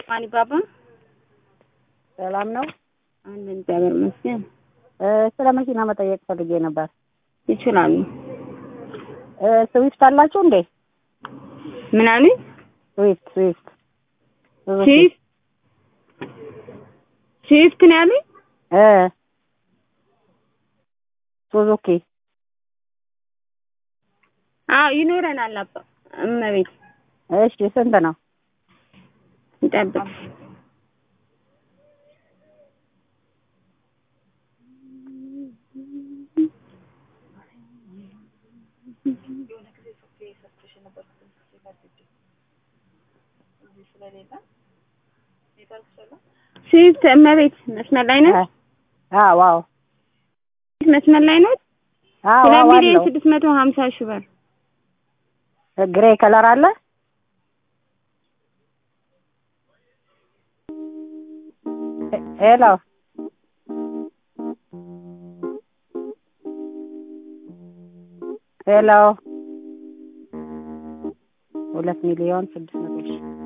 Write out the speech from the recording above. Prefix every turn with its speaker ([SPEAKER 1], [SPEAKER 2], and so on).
[SPEAKER 1] ማን ባባ
[SPEAKER 2] ሰላም ነው?
[SPEAKER 1] አንተን እግዚአብሔር ይመስገን።
[SPEAKER 2] ስለ መኪና መጠየቅ ፈልጌ ነበር።
[SPEAKER 1] ይችላሉ።
[SPEAKER 2] ስዊፍት አላችሁ እንዴ?
[SPEAKER 1] ምን አሉኝ?
[SPEAKER 2] ስዊፍት
[SPEAKER 1] ስዊፍት ነው ያሉኝ?
[SPEAKER 2] ሱዙኪ
[SPEAKER 1] ይኖረናል አባ እመቤት።
[SPEAKER 2] እሺ ስንት ነው?
[SPEAKER 1] እንጠብቅ። ስዊፍት እመቤት መስመር ላይ ነው?
[SPEAKER 2] ዋው
[SPEAKER 1] መስመር ላይ ነው? 2,650,000 ብር።
[SPEAKER 2] ግሬ ከለር አለ? ሄሎ 2,600,000